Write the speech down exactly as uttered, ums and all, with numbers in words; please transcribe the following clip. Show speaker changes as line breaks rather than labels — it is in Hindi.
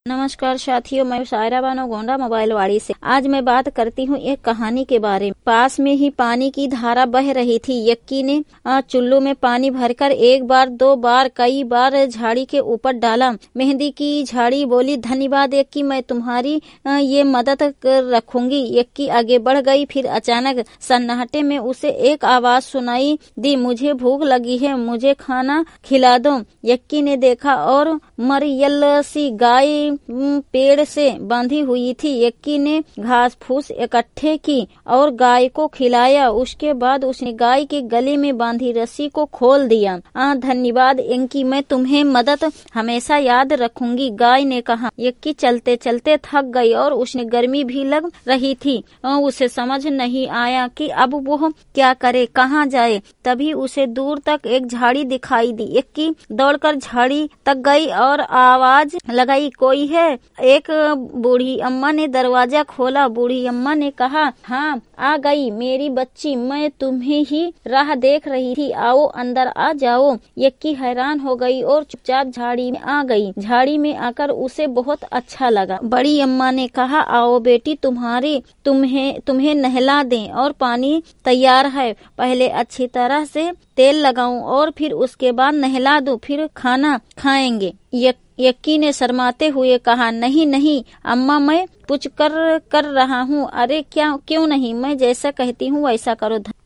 नमस्कार साथियों, मैं शायरा बानो गोंडा मोबाइल वाड़ी से। आज मैं बात करती हूँ एक कहानी के बारे में। पास में ही पानी की धारा बह रही थी। यक्की ने चुल्लू में पानी भरकर एक बार, दो बार, कई बार झाड़ी के ऊपर डाला। मेहंदी की झाड़ी बोली, धन्यवाद यक्की, मैं तुम्हारी ये मदद रखूंगी। यक्की आगे बढ़ गई। फिर अचानक सन्नाटे में उसे एक आवाज सुनाई दी, मुझे भूख लगी है, मुझे खाना खिला दो। यक्की ने देखा और मरियल सी गाय पेड़ से बांधी हुई थी। यक्की ने घास फूस इकट्ठे की और गाय को खिलाया। उसके बाद उसने गाय के गले में बांधी रस्सी को खोल दिया। आ, धन्यवाद यक्की, मैं तुम्हें मदद हमेशा याद रखूंगी, गाय ने कहा। यक्की चलते चलते थक गई और उसने गर्मी भी लग रही थी। आ, उसे समझ नहीं आया कि अब वो क्या करे, कहाँ जाए। तभी उसे दूर तक एक झाड़ी दिखाई दी। यक्की दौड़कर झाड़ी तक गई और आवाज लगाई, कोई है? एक बूढ़ी अम्मा ने दरवाजा खोला। बूढ़ी अम्मा ने कहा, हाँ आ गई मेरी बच्ची, मैं तुम्हें ही राह देख रही थी, आओ अंदर आ जाओ। यक्की हैरान हो गई और चुपचाप झाड़ी में आ गई। झाड़ी में आकर उसे बहुत अच्छा लगा। बड़ी अम्मा ने कहा, आओ बेटी, तुम्हारी तुम्हें तुम्हें नहला दें और पानी तैयार है। पहले अच्छी तरह से तेल लगाऊं और फिर उसके बाद नहला दूं, फिर खाना खाएंगे। यक यक्की ने शर्माते हुए कहा, नहीं नहीं अम्मा, मैं कुछ कर कर रहा हूँ। अरे क्या, क्यों नहीं, मैं जैसा कहती हूँ वैसा करो।